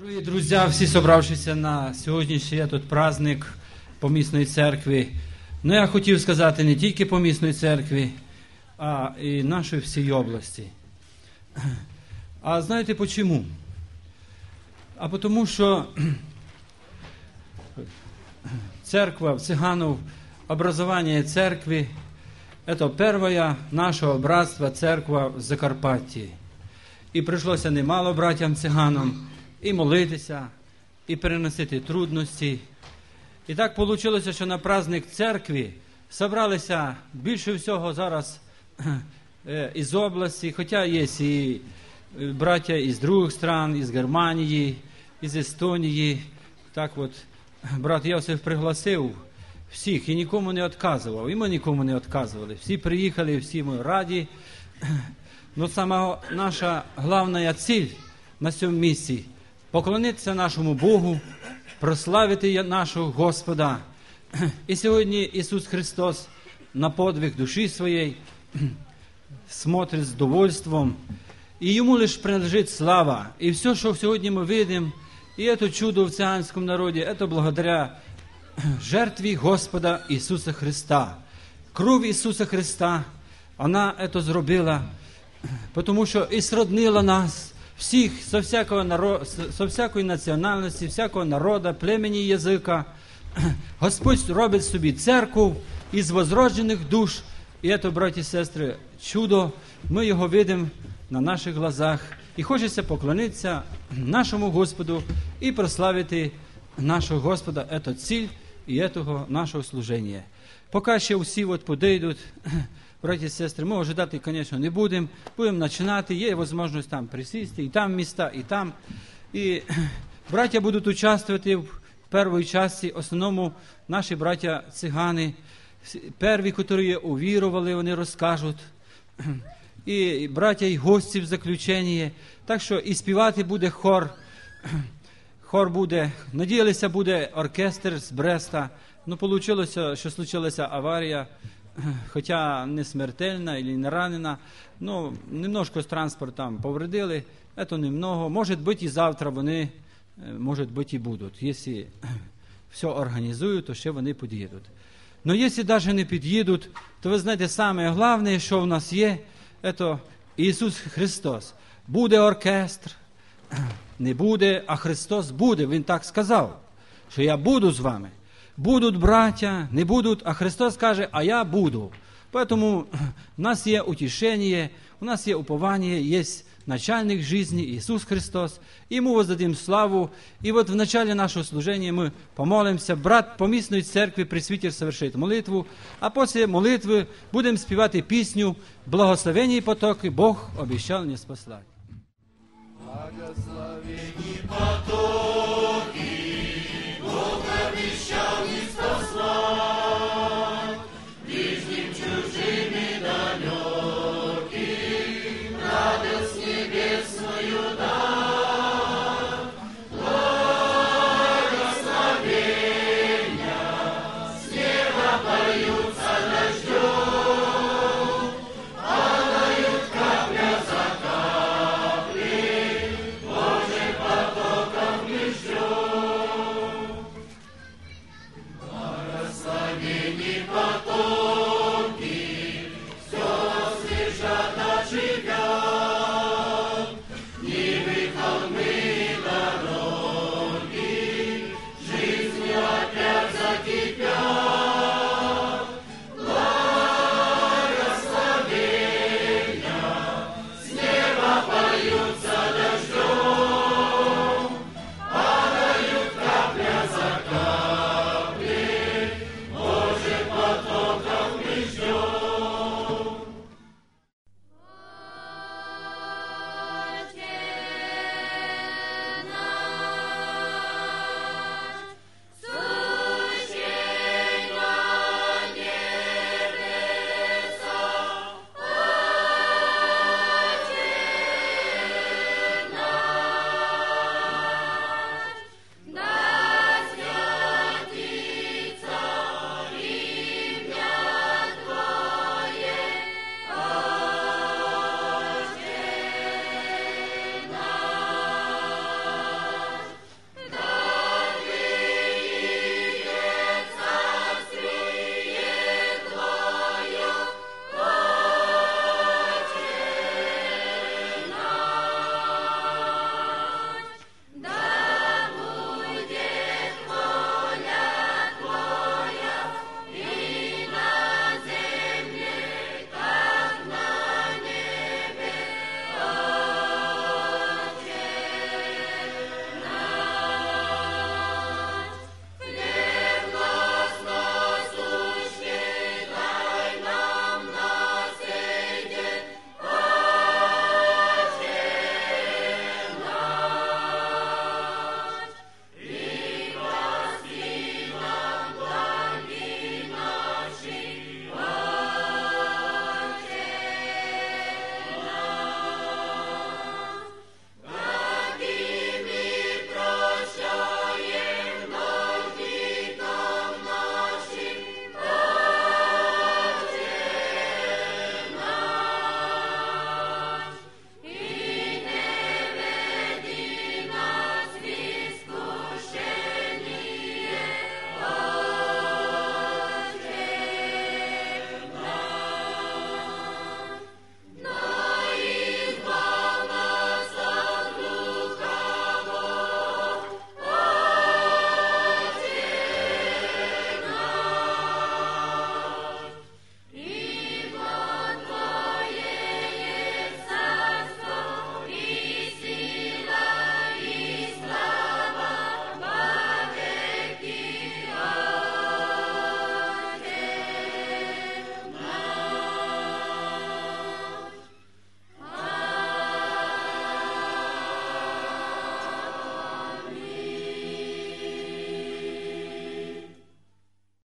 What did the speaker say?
Дорогі друзі, всі собравшися на сьогоднішній этот праздник Помісної церкви. Ну, я хотів сказати не тільки Помісної церкви, а і нашої всій області. А знаєте почему? А потому що церква, цыганов, образование церкви – это первая нашего братства церква в Закарпатті. І прийшлося немало братям-циганам і молитися, і переносити трудності. І так вийшло, що на праздник церкви зібралися більше всього зараз із області, хоча є і браття із других стран, із Германії, із Естонії. Так от, брат Йосиф пригласив всіх і нікому не відказував, і ми нікому не відказували. Всі приїхали, всі ми раді. Но сама наша головна ціль на цьому місці – поклонитися нашому Богу, прославити нашого Господа. І сьогодні Ісус Христос на подвиг душі своєї смотрить з довольством, і Йому лише принадлежить слава. І все, що сьогодні ми видимо, і це чудо в циганському народі, це благодаря жертві Господа Ісуса Христа. Кров Ісуса Христа, вона це зробила, тому що і сроднила нас всіх, со всякої національності, всякого народу, племені, язика. Господь робить собі церкву із возроджених душ. І це, браті і сестри, чудо. Ми його видимо на наших глазах. І хочеться поклонитися нашому Господу і прославити нашого Господа. Це ціль і цього нашого служення. Поки ще всі подійдуть, браті і сестри, ми ожидати, звісно, не будемо. Будемо починати. Є можливість там присісти, і там міста, і там. І браття будуть участвувати в першій часті. В основному наші браття-цигани, перві, які увірували, вони розкажуть. І браття, і гості в заключенні. Так що і співати буде хор. Хор буде, надіялися, буде оркестр з Бреста. Ну, вийшло, що случилася аварія, хоча не смертельна і не ранена. Ну, немножко з транспортом повредили, це немного. Може бути і завтра вони, може бути і будуть. Якщо все організують, то ще вони під'їдуть. Но якщо навіть не під'їдуть, то ви знаєте, саме головне, що в нас є, це Ісус Христос. Буде оркестр, не буде, а Христос буде. Він так сказав, що я буду з вами. Будуть браття, не будуть, а Христос каже, а я буду. Поэтому у нас є утішення, у нас є уповання, є начальник житті Ісус Христос. Йому воздадим славу. І от в началі нашого служення ми помолимося. Брат Помісної церкви, пресвітер, совершить молитву, а після молитви будемо співати пісню «Благословенні потоки Бог обіцяв не спаслати». Благослови